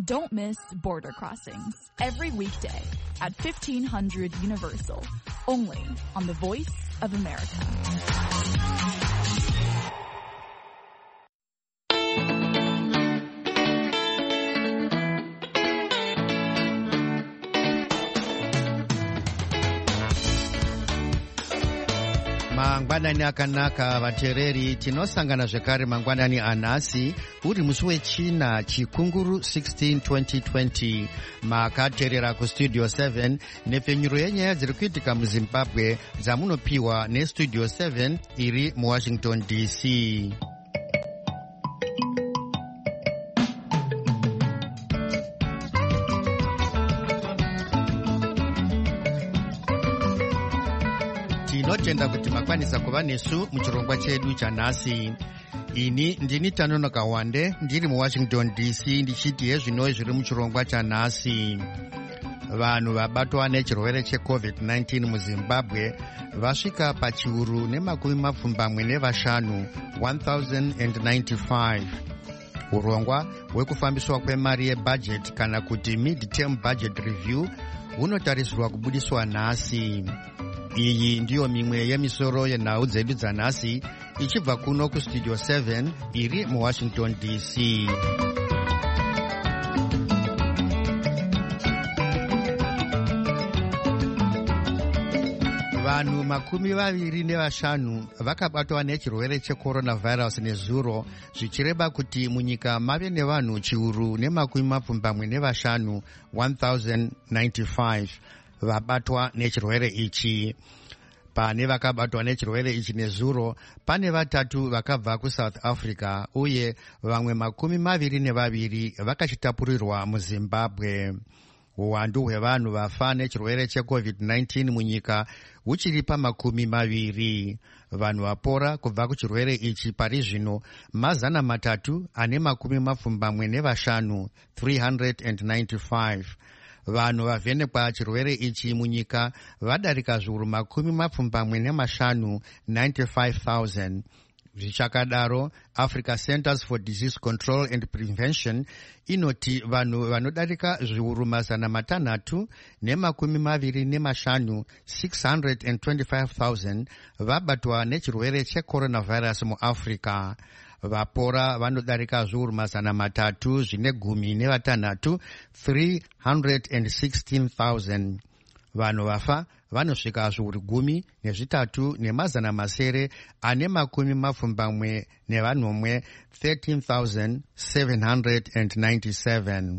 Don't miss Border Crossings every weekday at 1500 Universal, only on the Voice of America. Mangwanani akanaka vateereri, tinosangana zvekare mangwanani anhasi uri musi wechina chikunguru 16 2020 makateerera kustudio 7 nepfenyuro yenyaya dziri kuitika muzimbabwe dzamunopiwa nestudio 7 iri muwashington dc. Tinotenda kuti makwanisa kuva nesu muchirongwa chedu chanhasi. Ini ndini Tanonoka Wande ndiri muwashington dc ndichiti hezvino zviri muchirongwa chanhasi. Vanhu vabatwa nechirwere cheCovid-19 muZimbabwe vasvika pachiuru nemakumi mapfumbamwe nevashanu 1095. Urongwa hwekufambiswa kwemari yebudget kana kuti mid-term budget review hunotarisirwa kubudiswa nhasi. Iyi ndiyo mimwe yemisoro yenhau dzedu dzanhasi ichibva kuno kustudio 7 iri muwashington dc. Vanhu makumi vaviri nevashanu vakabatwa nechirwere checoronavirus nezuro, zvichireva kuti munyika mave nevanhu chiuru nemakumi mapfumbamwe nevashanu 1095 vabatwa nechirwere ichi. Pane vakabatwa nechirwere ichi nezuro pane vatatu vakabva kuSouth Africa uye vamwe makumi maviri nevaviri vakachitapurirwa muZimbabwe. Uwandu hwevanhu vafa nechirwere cheCovid-19 munyika huchiri pamakumi maviri. Vanhu vapora kubva kuchirwere ichi pari zvino mazana matatu ane makumi mapfumbamwe nevashanu 395. Vanhu vavhenekwa chirwere ichi munyika vadarika zviuru makumi mapfumbamwe nemashanu 95,000. Zvichakadaro, Africa Centers for Disease Control and Prevention inoti vanhu vanodarika zviuru mazana matanhatu nemakumi maviri nemashanu 625,000 vabatwa nechirwere checoronavirus muAfrica. Vapora vanodarika zviuru mazana matatu zvine gumi nevatanhatu 316,000. Vanhu vafa vanosvika zviuru gumi nezvitatu nemazana masere ane makumi mapfumbamwe nevanomwe 13,797.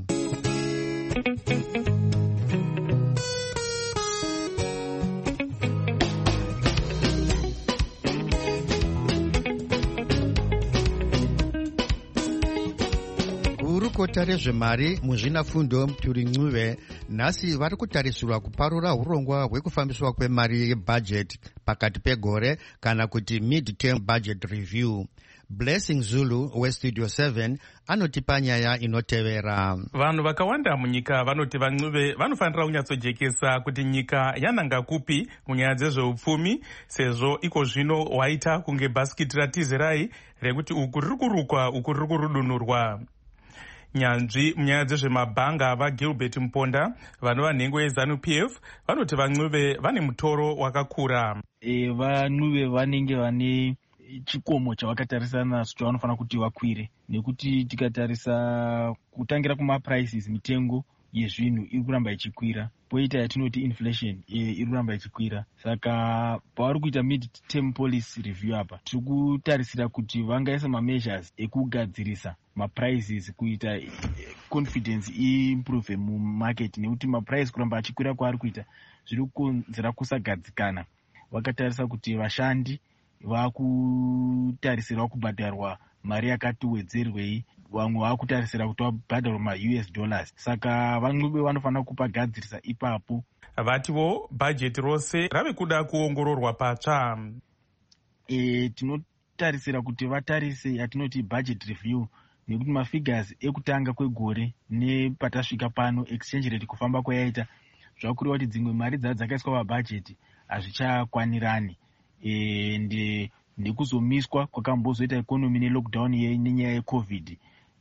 Gurukota rezvemari muzvinafundo Muturi Ncube nhasi vari kutarisirwa kuparura urongwa hwekufambiswa kwemari yebudget pakati pegore kana kuti mid-term budget review. Blessing Zulu westudio 7 anotipa nyaya inotevera. Vanhu vakawanda munyika vanoti vaNcube vanofanira kunyatsojekesa kuti nyika yananga kupi munyaya dzezveupfumi, sezvo iko zvino waita kunge bhasikiti ratizerai rekuti uku riri kurukwa uku riri kurudunurwa. Nyanzvi munyaya dzezvemabhanga vaGilbert Mponda vanova nhengo yeZANU-PF vanoti vaNcube vane mutoro wakakura. VaNcube vanenge vane chikomo chavakatarisana nacho chavanofanira kuti vakwire, nekuti tikatarisa kutangira kuma-prices, mitengo yezvinhu iri kuramba ichikwira, poita yatinoti inflation iri kuramba ichikwira. Saka pavari kuita mid-term policy review apa tiri kutarisira kuti vangaisa ma-measures ekugadzirisa ma-prices kuita confidence improve mumarket, nekuti ma-price kuramba achikwira kwaari kuita zviri kukonzera kusagadzikana. Vakatarisa kuti vashandi vakutarisirwa kubhadharwa mari yakati wedzerwei, vamwe vakutarisira kuti vabhadharwa ma-US dollars. Saka vaNcube vanofanira kupagadzirisa ipapo. Vatiwo bhajeti rose rave kuda kuongororwa patsva. Tinotarisira kuti vatarise yatinoti budget review, nekuti mafigures ekutanga kwegore nepatasvika pano exchange rate kufamba kwayaita zvakureva kuti dzimwe mari dzakaiswa pabhajeti hazvichakwanirani. Nekuzomiswa kwakambozoita ikonomi nelockdown nenyaya yeCovid,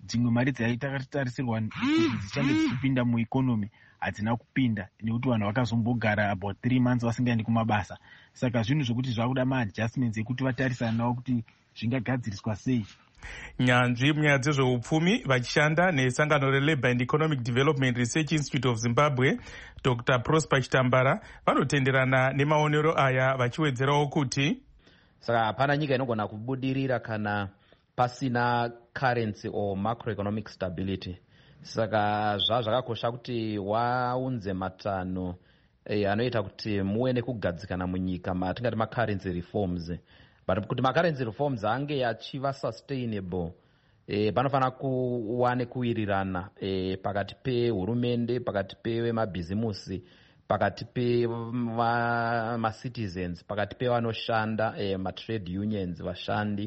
dzimwe mari dzaitarisirwa kuti dzichange dzichipinda mueconomy hadzina kupinda nekuti vanhu vakazombogara about 3 months vasingaendi kumabasa. Saka zvinhu zvokuti zvakuda maadjustments ekuti vatarisana nawo kuti zvingagadziriswa sei. Nyanzvi munyaya dzezveupfumi vachishanda nesangano reLabour and Economic Development Research Institute of Zimbabwe, Dr. Prosper Chitambara, vanotenderana nemaonero aya vachiwedzerawo kuti saka hapana nyika inogona kubudirira kana pasina currency or macroeconomic stability. Saka zvakakosha kuti waunze matanho anoita kuti muwe nekugadzikana munyika matingati macurrency reforms. But kuti macurrency reforms ange achiva sustainable, panofanira kuva nekuwirirana pakati pehurumende, pakati pemabhizimusi, pakati pemacitizens, pakati pevanoshanda matrade unions vashandi,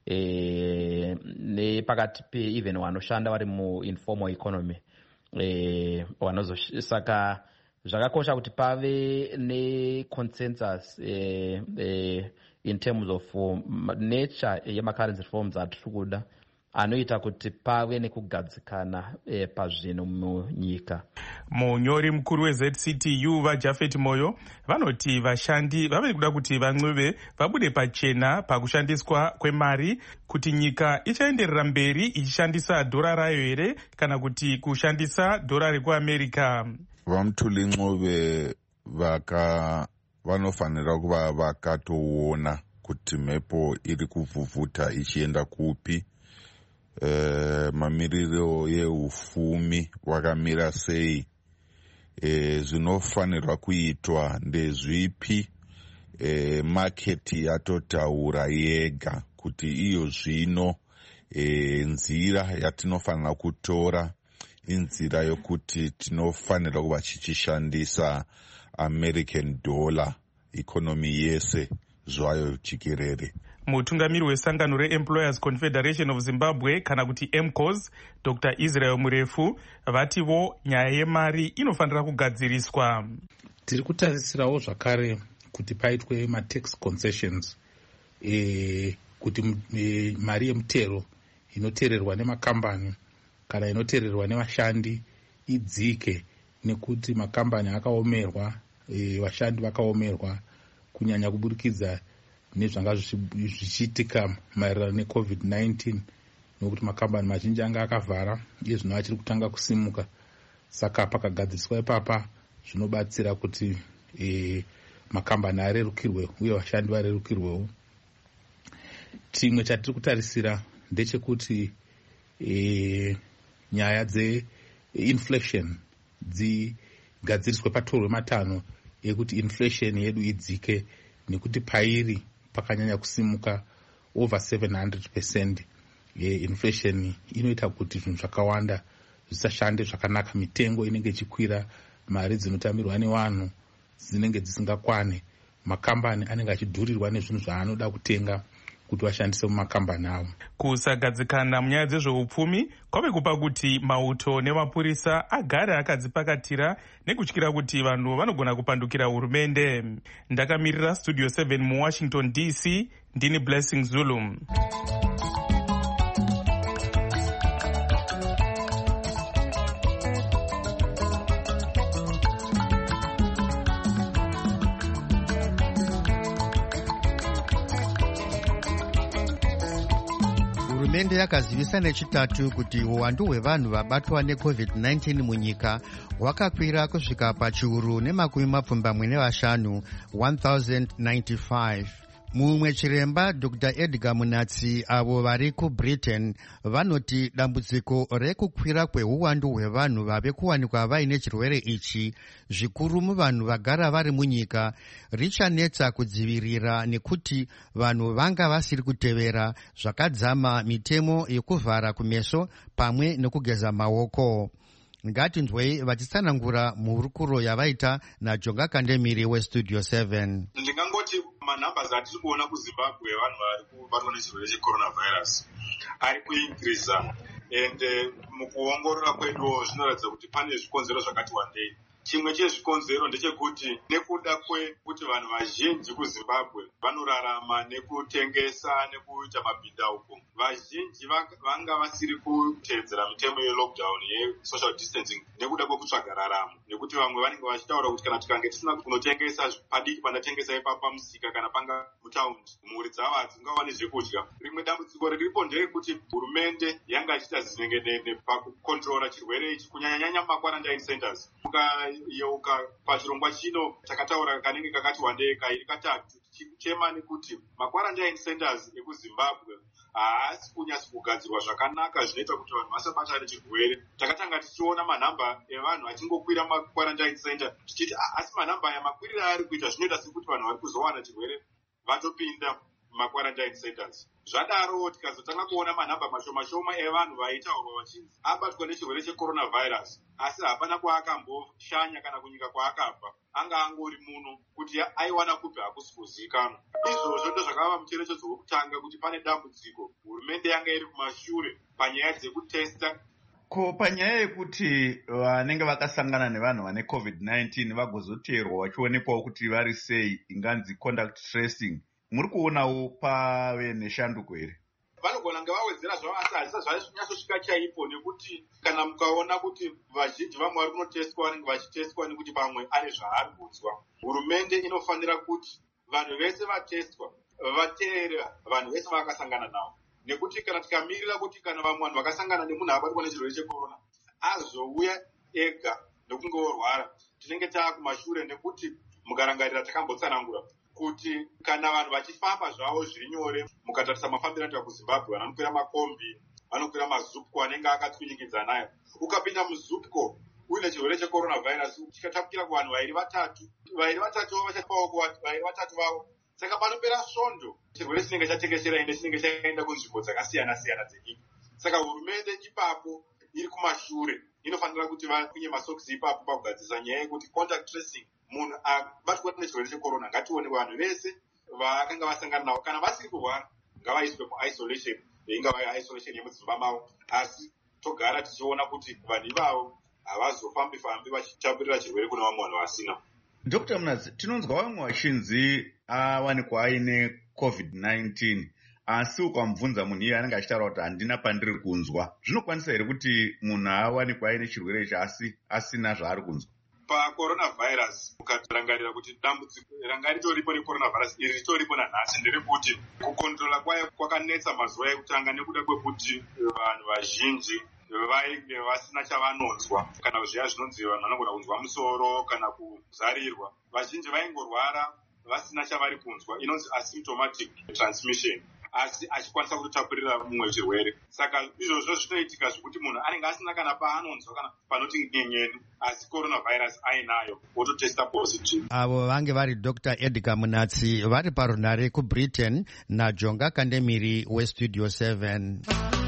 nepakati even vanoshanda vari muinformal economy. Saka zvakakosha kuti pave neconsensus in terms of nature yemacurrency reforms atiri kuda anoita kuti pave nekugadzikana pazvinhu munyika. Munyori mukuru weZCTU vaJafet Moyo vanoti vashandi vave kuda kuti van'uve vabude pachena pakushandiswa kwemari, kuti nyika ichaenderera mberi ichishandisa dhora rayo here kana kuti kushandisa dhora rekuAmerica. Vamthuli Ncube vanofanira kuva vakatoona kuti mhepo iri kuvhuvhuta ichienda kupi, mamiriro yeufumi wakamira sei, zvinofanirwa kuitwa ndezvipi, maketi yatotaura yega kuti iyo zvino nzira yatinofanira kutora inzira yokuti tinofanira kuva tichishandisa American dollar economy yese zvayo chikerere. Mutungamiri wesangano reEmployers Confederation of Zimbabwe kana kuti EMCOS, Dr. Israel Murefu, vativo nyaya yemari inofanira kugadziriswa. Tiri kutarisirawo zvakare kuti paitwe matax concessions, kuti mari yemutero inotererwa nemakambani kana inotererwa nevashandi idzike, nekuti makambani akaomerwa, vashandi vakaomerwa kunyanya kuburikidza nezvanga zvichiitika maererano neCovid-19, nokuti makambani mazhinji anga akavhara iye zvino achiri kutanga kusimuka. Saka pakagadziriswa ipapa zvinobatsira kuti makambani arerukirwe uye vashandi varerukirwewo. Chimwe chatiri kutarisira ndechekuti nyaya dzeinflation dzigadziriswe patorwe matanho ekuti inflation yedu idzike, nekuti pairi pakanyanya kusimuka over 700%. Inflation inoita kuti zvinhu zvakawanda zvisashande zvakanaka, mitengo inenge ichikwira, mari dzinotambirwa nevanhu dzinenge dzisingakwane, makambani anenge achidhurirwa nezvinhu zvaanoda kutenga kuti vashandise mumakambani avo. Kusagadzikana munyaya dzezveupfumi kwave kupa kuti mauto nemapurisa agare akadzipakatira nekutyira kuti vanhu vanogona kupandukira hurumende. Ndakamirira Studio 7 muWashington DC, ndini Blessing Zulu. Hurumende yakazivisa nechitatu kuti uwandu hwevanhu vabatwa neCovid-19 munyika hwakakwira kusvika pachiuru nemakumi mapfumbamwe nevashanu, 1095. Mumwe chiremba Dr. Edgar Munatsi avo vari kuBritain vanoti dambudziko rekukwira kwehuwandu hwevanhu vave kuwanikwa vaine chirwere ichi, zvikuru muvanhu vagara vari munyika, richanetsa kudzivirira nekuti vanhu vanga vasiri kutevera zvakadzama mitemo yekuvhara kumeso pamwe nekugeza maoko. Ngatinzwei vachitsanangura muhurukuro yavaita naJonga Kandemiri weStudio 7. Ndingangoti manhambasi atiri kuona kuZimbabwe vanhu vari kubatwa nechirwere checoronavirus ari kuinkiriza, and mukuongorora kwedu zvinoratidza kuti pane zvikonzero zvakati wandei. chimwe chezvikonzero ndechekuti nekuda kwekuti vanhu vazhinji kuzimbabwe vanorarama nekutengesa nekuita mabhindauko, vazhinji vanga vasiri kuteedzera mitemo yelockdown yesocial distancing nekuda kwekutsvaga raramo, nekuti vamwe vanenge vachitaura kuti kana tikange tisina kunotengesa padiki pandatengesa ipapo pamusika kana panga mutaundi, mhuri dzavo hadzingawane zvekudya. Rimwe dambudziko riripo nderekuti hurumende yanga ichiita zinengenene pakukontrora chirwere ichi, kunyanyanyanya mumakwarantine centers. Ukayeuka pachirongwa chino takataura kanenge kakati wandei kairi katatu tichichema nekuti makwarantine centers ekuzimbabwe haasi kunyasi kugadzirwa zvakanaka zvinoita kuti vanhu vasabatane chirwere. Takatanga tichiona manhamba evanhu achingokwira makwarantine center tichiti asi manhamba aya makwiriro ari kuita zvinoita sekuti vanhu vari kuzowana chirwere vatopinda makwarantine centers. Zvadaro tikazotanga kuona manhamba mashoma evanhu vaitaurwa vachinzi abatwa nechirwere checoronavirus, asi hapana kwaakamboshanya kana kunyika kwaakabva, anga angori muno, kuti aiwana kupi hakusi kuzivikanwa. Izvozvo ndozvakava mucherechedzo wekutanga kuti pane dambudziko, hurumende yanga iri kumashure panyaya dzekutesta. Ko panyaya yekuti vanenge vakasangana nevanhu vane COVID-19 vagozoteerwa vachionekwawo kuti vari sei, inganzi contact tracing, muri kuonawo pave neshanduko here? Vanogona kunge vawedzera zvavo asi hazvisa zvanyasosvika chaipo, nekuti kana mukaona kuti vazhinji vamwe vari kunotestwa vanenge vachitestwa nekuti pamwe ane zvaari kunzwa, hurumende inofanira kuti vanhu vese vatestwa vateere vanhu vese vakasangana navo, nekuti kana tikamirira kuti kana vamwe vanhu vakasangana nemunhu abatwa nechirwere chekorona azouya ega nekunge orwara, tinenge taakumashure, nekuti mukarangarira takambotsanangura kuti kana vanhu vachifamba zvavo zviri nyore, mukatarisa mafambiro anoita kuzimbabwe, vanokwira makombi, vanokwira mazupko anenge akatsvinyikidza nayo, ukapinda muzupko uine chirwere checoronavirus chikatapukira kuvanhu vairi vatatu vachapawo kuvairi vatatu vavo, saka panopera svondo chirwere chinenge chatekeshera ende chinenge chaenda kunzvimbo dzakasiyana-siyana dzenyika. Saka hurumende ipapo iri kumashure inofanira kuti vakunye masokisi ipapo pakugadzirisa nyaya yekuti contact tracing, munhu abatwa nechirwere chekorona ngatione vanhu vese vakanga vasangana navo, kana vasiri kurwara ngavaiswe muisolation, ingava isolation yemudzimba mavo, asi togara tichiona kuti vanhu ivavo havazofambi vachitapurira chirwere kuna vamwe vanhu vasina. Dr. Munadzi, tinonzwa vamwe vachinzi awanikwa aine COVID-19 asi ukamubvunza munhu iye anenge achitaura kuti handina pandiri kunzwa. Zvinokwanisa here kuti munhu awanikwa aine chirwere ichi asi asina zvaari kunzwa? Pacoronavirus ukatirangarira kuti dambudziko ranga ritoripo recoronavirus iri ritoripo nanhasi nderekuti kukontrola kwayo kwakanetsa mazuva ekutanga nekuda kwekuti vanhu vazhinji vainge vasina chavanonzwa, kana zviya zvinonzi vanhu vanogona kunzwa musoro kana kuzarirwa. Vazhinji vaingorwara vasina chavari kunzwa, inonzi asymptomatic transmission, asi achikwanisa kutotapurira mumwe chirwere. Saka izvozvo zvinoitika zvekuti munhu anenge asina kana paanonzwa kana panoti nyenyeni, asi coronavirus ainayo ototesta positive. Avo vange vari Dr. Edgar Munatsi vari parunare kuBritain naJonga Kandemiri weStudio 7.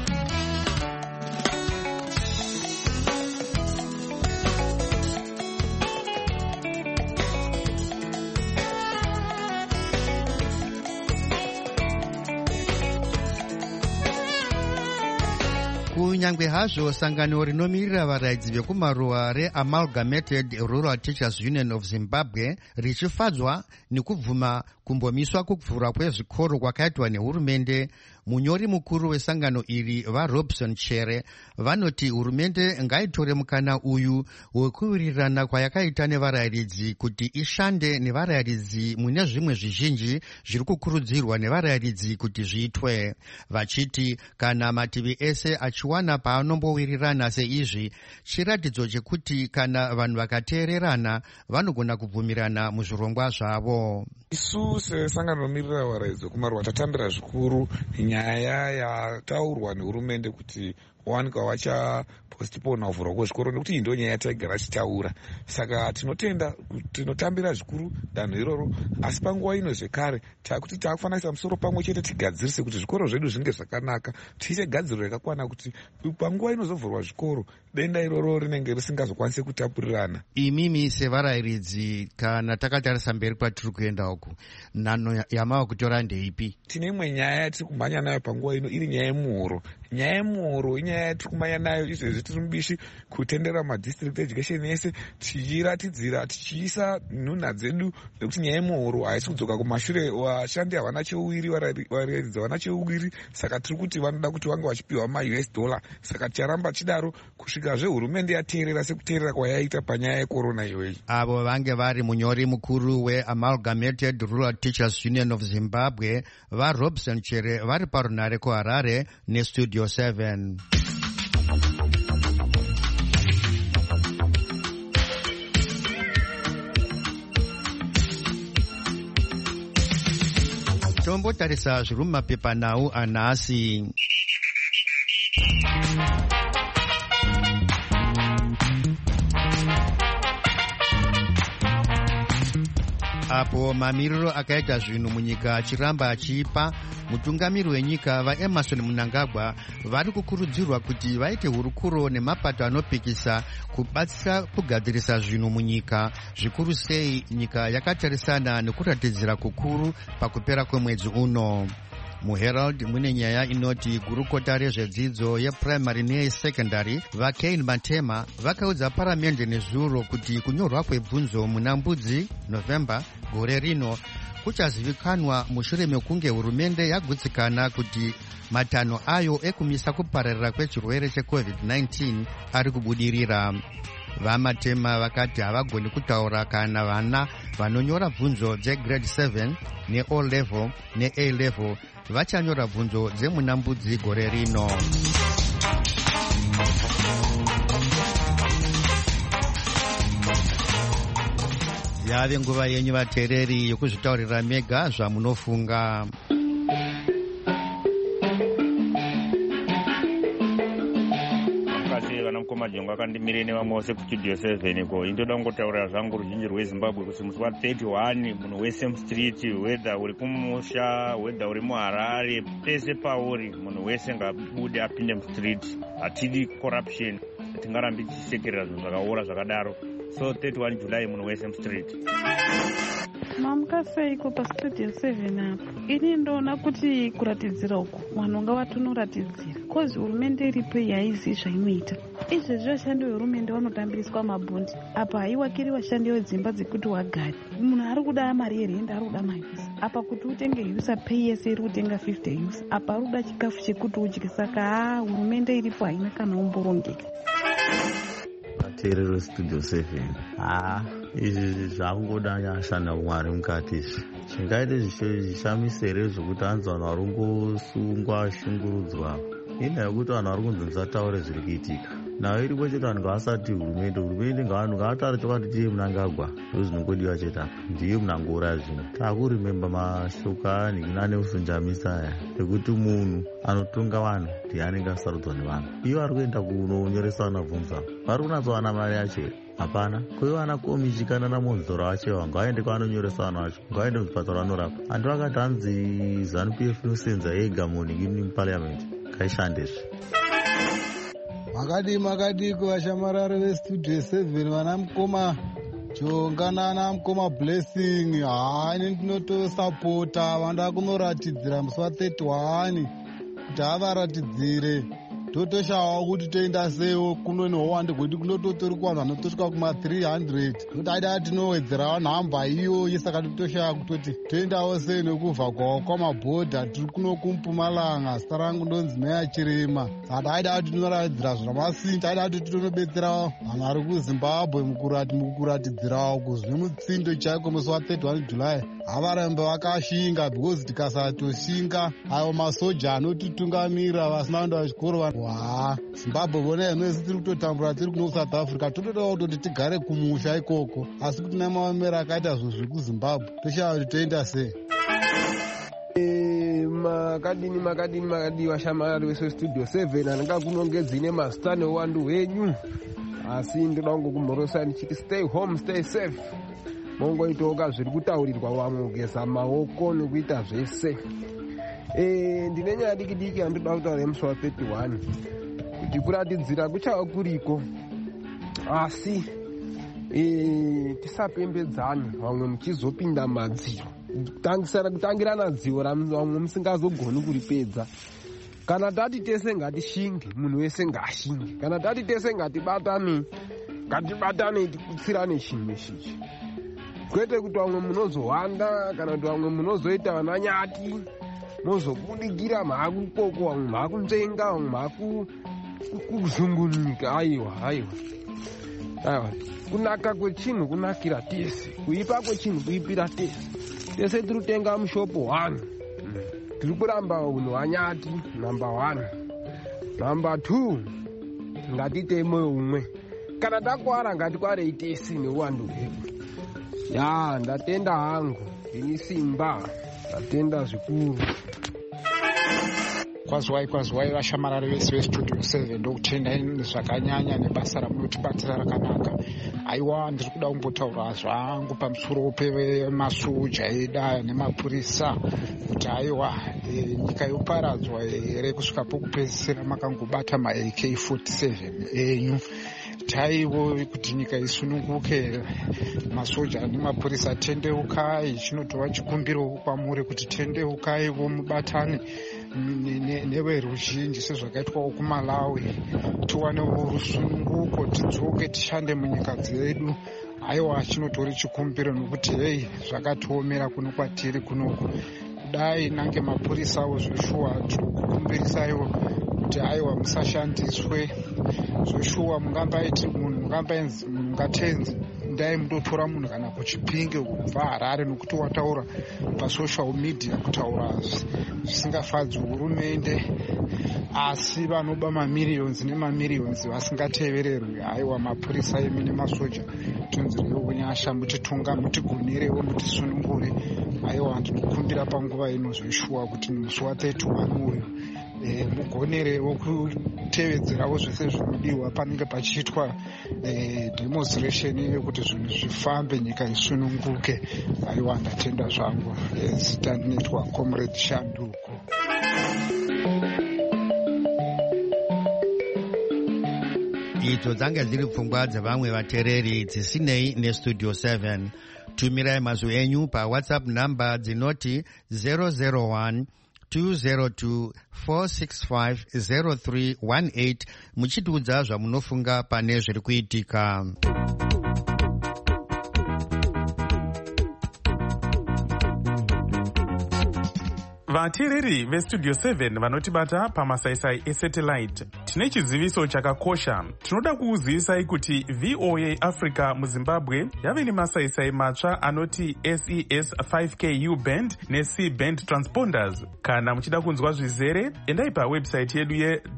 Kunyangwe hazvo sangano rinomirira varayidzi vekumaruwa reAmalgamated Rural Teachers Union of Zimbabwe richifadzwa nekubvuma kumbomiswa kuvhurwa kwezvikoro kwakaitwa nehurumende, munyori mukuru wesangano iri vaRobson Chere vanoti hurumende ngaitore mukana uyu wekuwirirana kwayakaita nevarayidzi kuti ishande nevarayidzi mune zvimwe zvizhinji zviri kukurudzirwa nevarayidzi kuti zviitwe, vachiti kana mativi ese achiwana paanombowirirana seizvi, chiratidzo chekuti kana vanhu vakateererana vanogona kubvumirana muzvirongwa zvavo. Isu sesangano rinomirira varayidzi vekumaruwa tatambira zvikuru nyaya yataurwa nehurumende kuti wawanikwa vachapostipona kuvhurwa kwezvikoro, nekuti iyi ndo nyaya yataigara tichitaura. Saka tinotambira zvikuru danho iroro, asi panguva ino zvekare takuti taakufanira kuisa musoro pamwe chete tigadzirise kuti zvikoro zvedu zvinge zvakanaka, tiite gadziriro yakakwana kuti panguva inozovhurwa zvikoro denda iroro rinenge risingazokwanisi kutapurirana. Imimi sevarayiridzi kana takatarisa mberi kwatiri kuenda uku, nhano yamava kutora ndeipi? Tine imwe nyaya yatiri kumhanya nayo panguva ino iri nyaya yemuhoro. Nyaya yemuhoro inyaya nyaya yatiri kumanya nayo izvezvi tiri mubishi kutendera madistrict education ese tichiratidzira tichiisa nhunha dzedu nekuti nyaya yemuhoro haisi kudzoka kumashure. Vashandi havana cheuwiri, varairidzi havana cheuwiri, saka tiri kuti vanoda kuti vange vachipiwa $US. Saka ticharamba chidaro kusvika zvehurumende yateerera sekuteerera kwayaita panyaya yekorona iyoyi. Avo vange vari munyori mukuru weAmalgamated Rural Teachers Union of Zimbabwe vaRobson Chere vari parunare kuHarare neStudio 7. Tombotarisa zviri mumapepanhau anhasi. Apo mamiriro akaita zvinhu munyika achiramba achipa, mutungamiri wenyika vaEmerson Mnangagwa vari kukurudzirwa kuti vaite hurukuro nemapato anopikisa kubatsira kugadzirisa zvinhu munyika, zvikuru sei nyika yakatarisana nekuratidzira kukuru pakupera kwemwedzi uno. MuHerald mune nyaya inoti gurukota rezvedzidzo yeprimary neyesekondari vaKane Matema vakaudza paramende nezuro kuti kunyorwa kwebvunzo muna Mbudzi November gore rino kuchazivikanwa mushure mekunge hurumende yagutsikana kuti matanho ayo ekumisa kupararira kwechirwere cheCovid-19 ari kubudirira. VaMatema vakati havagoni kutaura kana vana vanonyora bvunzo dzegrade 7 neO level neA level vachanyora bvunzo dzemuna Mbudzi gore rino. Yave nguva yenyu vateereri yokuzvitaurira mega zvamunofunga. Majongo akandimire nevamwe vose kustudio 7 ko indoda kungotaurira zvangu ruzhinji rweZimbabwe kuti musi wa31 munhu wese mustreet, whether uri kumusha, whether uri muHarare, pese pauri munhu wese ngabude apinde mustreet. Hatidi corruption, hatingarambi tichisekerera zvinhu zvakaora zvakadaro. So 31 July munhu wese mustreet. Mamkaseiko pastudio 7 apo ini ndoona kuti kuratidzira uku vanhu ngavatonoratidzira kozi hurumende iripo yaizi zvainoita. Izvezvi vashandi vehurumende vanotambiriswa mabhondi apa haiwakiri vashandi vedzimba dzekuti wagari. Munhu ari kuda mari yerenda, ari kuda mayusa apa kuti utenge yusa pei yese iri kutenga 50 yusa apa ari kuda chikafu chekuti udye. Saka hurumende iripo haina kana umborongeka. Vateereri veStudio 7 izvi zvakungoda nyashanda Mwari mukati izvi zvingaite zvishamisere zvokuti hanzi vanhu vari kungosungwa ashungurudzwa indaa yekuti vanhu vari kunzi musataure zviri kuitika. Nayo iripo chete vanhu ngavasati hurumende ngavanhu ngavataure chokwadi tiye Mnangagwa ndozvinongodiwa chete apa ndiye munangouraya zvinhu. Takurimemba mashoko aanhikina neusunjamisa aya ekuti munhu anotonga vanhu ndiye anenge asarudzwa nevanhu. Ivo vari kuenda kunonyoresa vana bvunza vari kunatsowana mari yacho here? Hapana. Kuiwana komichi kana namonzoro achewa ngaende kwaanonyoresa vanhu vacho, ngaende muzvipatara vanorapa. Antu akati hanzi ZANU-PF inosenza yega munhu muparliament ngaishandezve. Makadi kuvashamarari veStudio 7 vana mukoma Jonga nana mukoma Blessing. Ini ndinotosapota vanoda kunoratidzira musi wa31 kuti avaratidzire totoshawa kuti toenda sewo kuno nehowande kuti kunototori kuvanhu vanotosvika kuma300 kuti aida tinowedzerawo nhamba iyo saka totoshaya kutoti toendawo sei nekubva kwawo kwamabhodha tiri kuno kuMpumalanga. Zita rangu ndonzi Meya Chirema. Saka taida kuti tinoratidzira zvamasinda, taida kuti titonobetsera vanhu vari kuZimbabwe mukuratidzirawo kuzvi mutsindo chaiko musi wa31 July. Havarambe vakashinga because tikasatoshinga ayo masoja anotitungamira vasina kuenda kuchikoro Zimbabwe vona inoisi tiri kutotambura tiri kuno South Africa totodawo kutoti tigare kumusha ikoko asi kuti namamera akaita zvinhu zviri kuZimbabwe toshaya kuti toenda sei. Makadini vashamarari veStudio 7 ananga kunongedzine mazita neuwandu hwenyu asi ndoda kungokumhorosa ndichiti stay home stay safe. Mongoitoka zviri kutaurirwa vamwe kugeza maoko nekuita zvese. Ndine nyaya diki yandoda kutaura musi wa31 kuti kuratidzira kuchava kuriko asi tisapembedzane vamwe muchizopinda madziro kutangirana dziro vamwe musingazogoni kuripedza kana tati tese ngatishinge munhu wese ngaashinge kana tati tese ngatibatane tikutsirane chinhu ichichi kwete kuti vamwe munozohwanda kana kuti vamwe munozoita vananyati mozobudikira mhakukoko vamwe mhakunzenga vamwe mhakuzungunyika aiwa kunaka kwechinhu kunakira tese kuipa kwechinhu kuipira tese tiri kutenga mushopo 1 tiri kuramba unhu wanyati number 1 number 2 ngatiitei moyo umwe kana takwara ngatikwarei tese neuwandu hwedu ndatenda hangu ini simba ndatenda zvikuru. Kwazwai vashamarari vese vestudio 7 ndokutendai zvakanyanya nebasa ramunotibatira rakanaka. Aiwa ndiri kuda kumbotaura zvangu pamusoro pemasoja eda nemapurisa kuti aiwa nyika yoparadzwa here kusvika pokupedzisira makangobata ma AK47 enyu. Taiwo kuti nyika isununguke masoja nemapurisa tendeukai chinotova chikumbiro kwamuri kuti tendeukaiwo mubatane neveruzhinji sezvakaitwawo kuMalawi tiwanewo rusununguko tidzoke tishande munyika dzedu. Aiwa chinotori chikumbiro nokuti hei zvakatiomera kuno kwatiri kunoko kudai nange mapurisawo zveshuwa tikukumbirisaiwo kuti aiwa musashandiswe zveshuwa mungambaiti munhu mungatenzi ndai mundotora munhu kana kuchipinge kubva Harare nokuti wataura pasocial media kutaura zvisingafadzi hurumende asi vanoba mamiriyonzi nemamiriyonzi vasingatevererwi. Aiwa mapurisa emi nemasoja tonzirewo nyasha mutitunga mutigonerewo mutisunungure. Aiwa ndinokumbira panguva ino zveshuwa kuti musi wa31 uyu mugonerewo kutevedzerawo zvese zvinodiwa panenge pachiitwa demonstration yekuti zvinhu zvifambe nyika isununguke. Aiwa ndatenda zvangu zita ndinoitwa Comrade Shanduko. idzo dzanga dziri pfungwa dzevamwe vateereri dzisinei nestudio 7. tumirai mazwi enyu pawhatsapp namba dzinoti 001 202 465 0318 muchitiudza zvamunofunga pane zviri kuitika. vateereri vestudio 7 vanotibata pamasaisai esatellite, tine chiziviso chakakosha. Tinoda kuuzivisai kuti VOA Africa muZimbabwe yave nemasaisai matsva anoti SES 5K U-band neC-band transponders. Kana muchida kunzwa zvizere, endai pawebsite yedu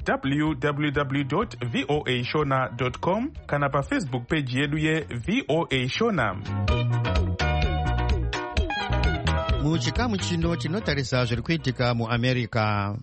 ye.www.voashona.com kana pafacebook page yedu ye-VOA Shona. muchikamu chino tinotarisa zviri kuitika muAmerica.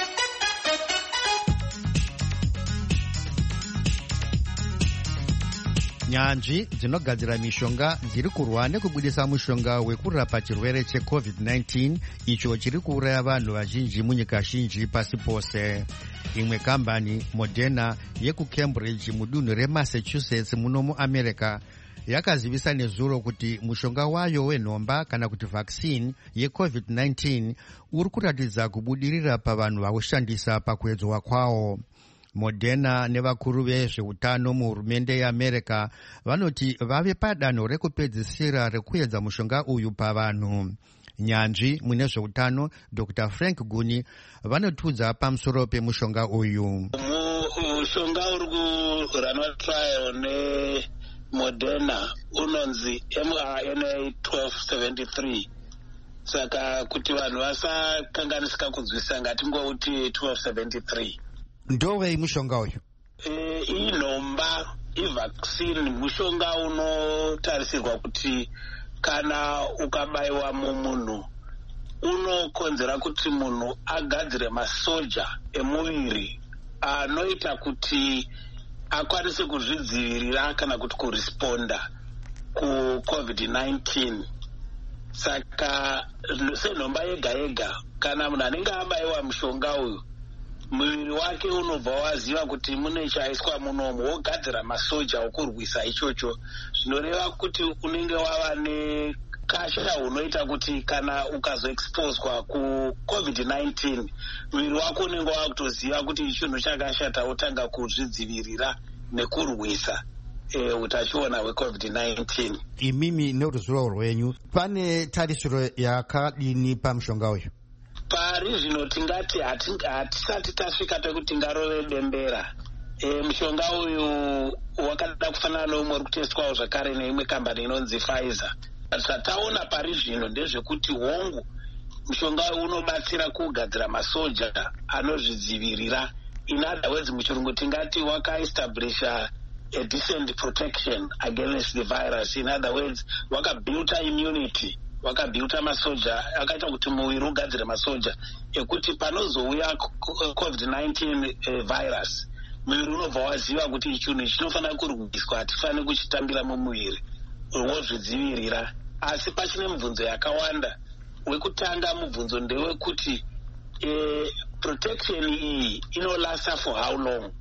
nyanzvi dzinogadzira mishonga dziri kurwa nekubudisa mushonga wekurapa chirwere cheCovid-19 icho chiri kuuraya vanhu vazhinji munyika zhinji pasi pose. imwe kambani Moderna yekuCambridge mudunhu reMassachusetts muno muAmerica yakazivisa nezuro kuti mushonga wayo wenhomba kana kuti vaccine yeCovid-19 uri kuratidza kubudirira pavanhu vaushandisa pakuedzwa kwawo. Moderna nevakuru vezveutano muhurumende yeAmerica vanoti vave padanho rekupedzisira rekuedza mushonga uyu pavanhu. nyanzvi mune zveutano Dr. Frank Guni vanotudza pamusoro pemushonga uyu. mushonga uri kuranwa trial Moderna unonzi mRNA 1273. Saka kuti vanhu vasakanganisika kunzwisisa ngatingouti 1273. ndovei mushonga uyu? Inhomba ivaccine, mushonga unotarisirwa kuti kana ukabayiwa mumunhu unokonzera kuti munhu agadzire masoja emuviri anoita kuti akwanise kuzvidzivirira kana kuti kuresponda kuCovid-19. Saka senhomba yega yega kana munhu anenge abayiwa mushonga uyu muviri wake unobva waziva kuti mune chaiswa munomu wogadzira masoja okurwisa ichocho. Zvinoreva kuti unenge wava ukasha hunoita kuti kana ukazoexposwa kuCovid-19 muviri wako unenge wakutoziva kuti chinhu chakashata, wotanga kuzvidzivirira nekurwisa utachiona hweCovid-19. Imimi neruzivo rwenyu, pane tarisiro yakadini pamushonga uyu? Pari zvino tingati hatisati tasvika pekuti tingarove bembera. Mushonga uyu wakada kufanana neumwe uri kuteswawo zvakare neimwe kambani inonzi Pfizer. Zvataona pari zvino ndezvekuti hongu mushonga uyu unobatsira kugadzira masoja anozvidzivirira. In other words, muchirungu tingati wakaestablisha a decent protection against the virus. In other words, wakabuilda immunity, wakabuilda masoja, akaita kuti muviri ugadzire masoja ekuti panozouya COVID-19 virus, muviri unobva waziva kuti chinhu chinofanira kurwiswa, hatifaniri kuchitambira mumuviri, wozvidzivirira. Asi pachine mibvunzo yakawanda. Wekutanga mubvunzo ndewekuti protection iyi inolasta for how long?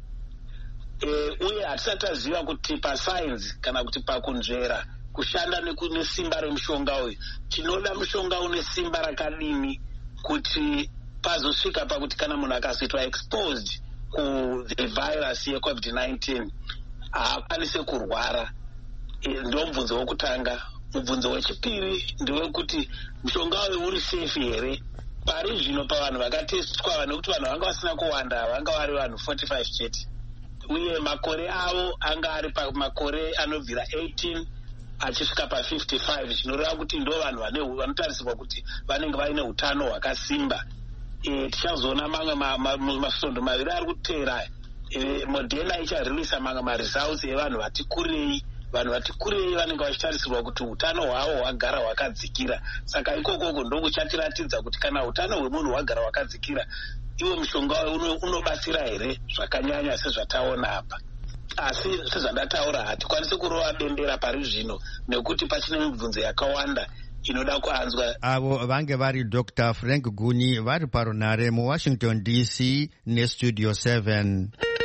Uye hatisati taziva kuti pascience kana kuti pakunzvera kushanda nesimba remushonga uyu, tinoda mushonga une simba rakadini kuti pazosvika pakuti kana munhu akazoitwa exposed ku-the virus yeCovid-19 haakwanise kurwara. Ndo mubvunzo wokutanga. Mubvunzo wechipiri ndewekuti mushonga uyu uri safe here? Pari zvino pavanhu vakatestwa, nekuti vanhu vanga vasina kuwanda, vanga vari vanhu 45 chete, uye makore avo anga ari pamakore anobvira 18 achisvika pa55, zvinoreva kuti ndo vanhu vanotarisirwa kuti vanenge vaine utano hwakasimba. Tichazoona mamwe masvondo maviri ari kuteera. Moderna icharilisa mamwe maresults evanhu vati kurei. Vanhu vati kurei vanenge vachitarisirwa kuti utano hwavo hwagara hwakadzikira. Saka ikokoko ndo kuchatiratidza kuti kana utano hwemunhu hwagara hwakadzikira, iwo mushonga unobatsira here zvakanyanya sezvataona apa. Asi sezvandataura, hatikwanisi kurova bembera pari zvino nekuti pachine mibvunzo yakawanda inoda kuanzwa. Avo vange vari Dr. Frank Guni vari parunare muWashington DC neStudio 7.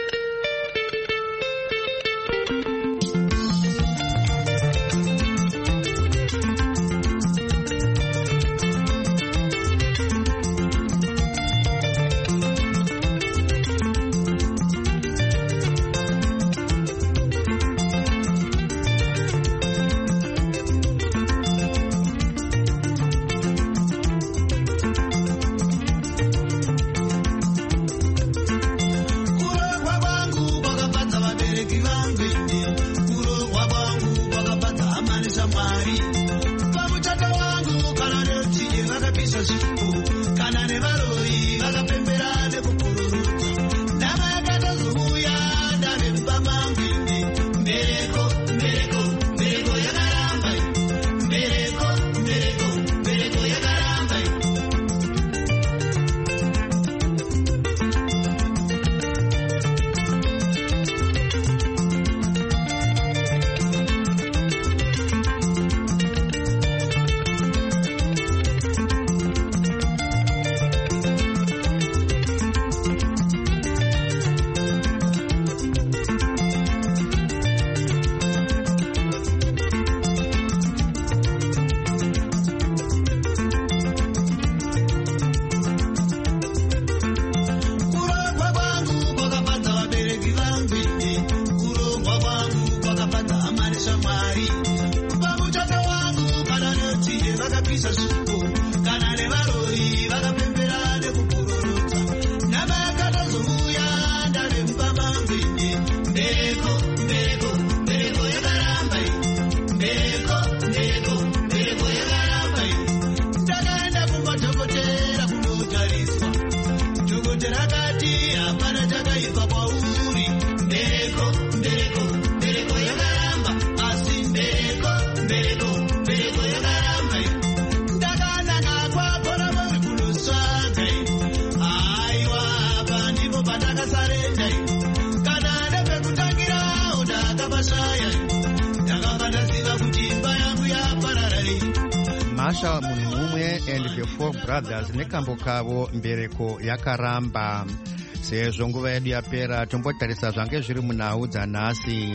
Masha Munumwe and the Four Brothers nekambo kavo mbereko yakaramba. Sezvo nguva yedu yapera tombotarisa zvange zviri munhau dzanhasi.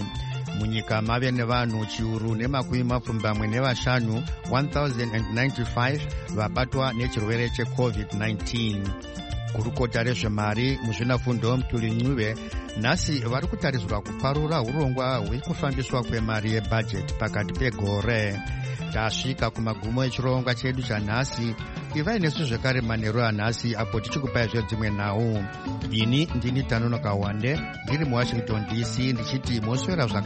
munyika mave nevanhu chiuru nemakumi mapfumbamwe nevashanu 1095 vabatwa nechirwere cheCovid-19. Gurukota rezvemari muzvinafundo Mutuli Ncube nhasi vari kutarisirwa kuparura urongwa hwekufambiswa kwemari yebhajeti pakati pegore. Tasvika kumagumo echirongwa chedu chanhasi. Ivai nesu zvekare manheru anhasi apo tichikupai dzimwe nhau. Ini ndini Tanonoka Wande ndiri muWashington DC ndichiti moswera